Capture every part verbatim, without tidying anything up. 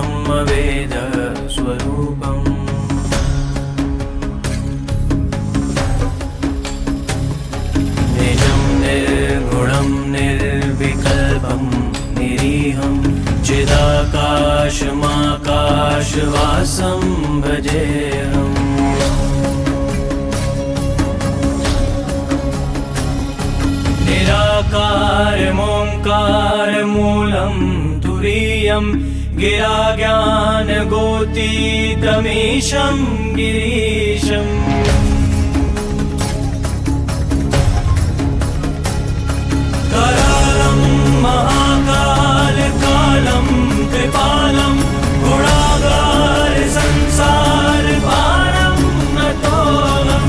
ब्रह्मवेदस्वरूपम् निजं निर्गुणं निर्विकल्पं निरीहं चिदाकाशमाकाशवासं भजेऽहम् निराकारमोङ्कारमूलं तुरीयं गिराज्ञानगोतीतमीशं गिरीशम् करालं महाकालकालं कृपालं गुणागार संसारपारं नतोऽहम्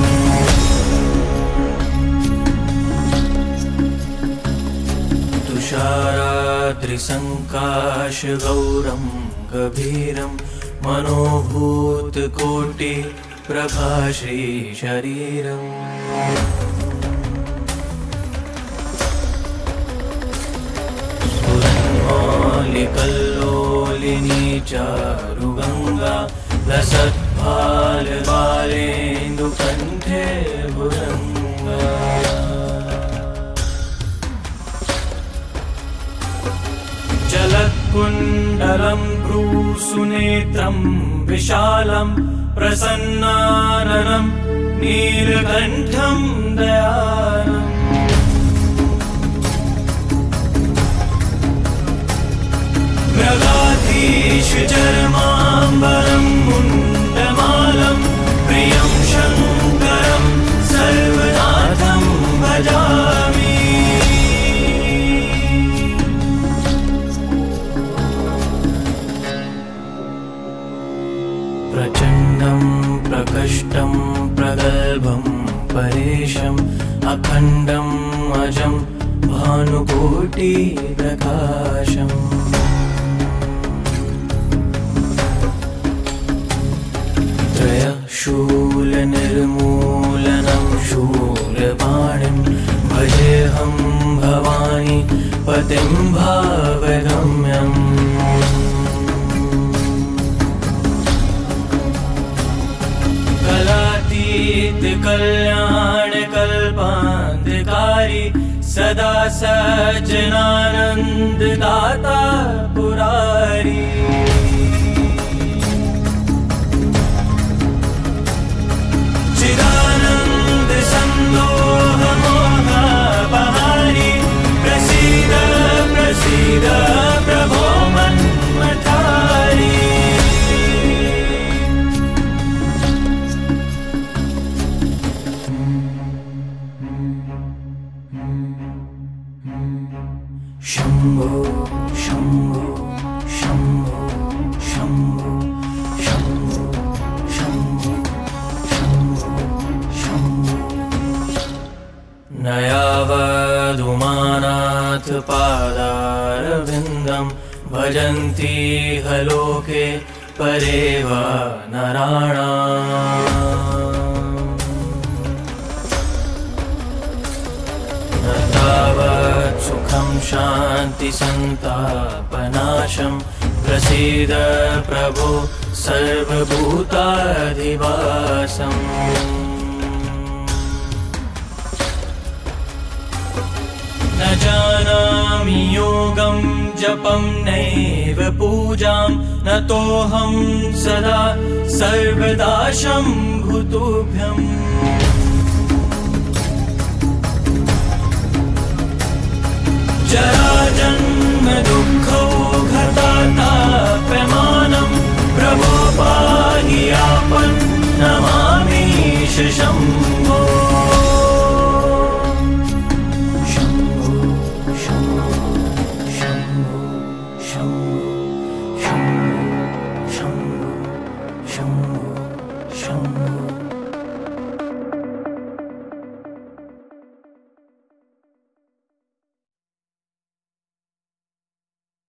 तुषाराद्रिसङ्काशगौरं गभीरं मनोभूतकोटिप्रभाश्रीशरीरम् स्फुरन्मौलिकल्लोलिनी चारुगङ्गा लसत्फालबालेन्दुकण्ठे भुजङ्गा जलत्कुण्डलं भ्रूसुनेत्रं विशालं प्रसन्नाननं नीलकण्ठं दयालम् मृगाधीशचर्माम्बरं मुण्डमालं प्रियं शङ्करं सर्वनाथं भजामि प्रचण्डं प्रकष्टं प्रगल्भं परेशम् अखण्डम् अजं भानुकोटिप्रकाशम् त्रयशूलनिर्मूलनं शूलपाणिं भजेऽहं भवानी पतिं भावगम्यम् कलातीतकल्याणकल्पान्धकारी सदा सज्जनानन्ददाता पुरारी चिदानन्द सन्दोहमोहपहारी प्रसीद प्रसीद प्रभो मन्मथारी शम्भो शम्भो शम्भो शम्भो शम्भो शम्भो शम्भो शम्भो न यावदुमानाथ पादारविन्दं भजन्ति हलोके परेव नराणाम् न तावत् सुखं शान्ति सन्तापनाशं प्रसीद प्रभो सर्वभूताधिवासम् न जानामि योगं जपं नैव पूजां नतोऽहं सदा सर्वदा शम्भु तुभ्यम् जराजन्म दुःखौघताताप्यमानं प्रभो पाहि आपन्नमामीश शम्भो शम्भो शम्भो शम्भो शम्भो शम्भो शम्भो शम्भो शम्भो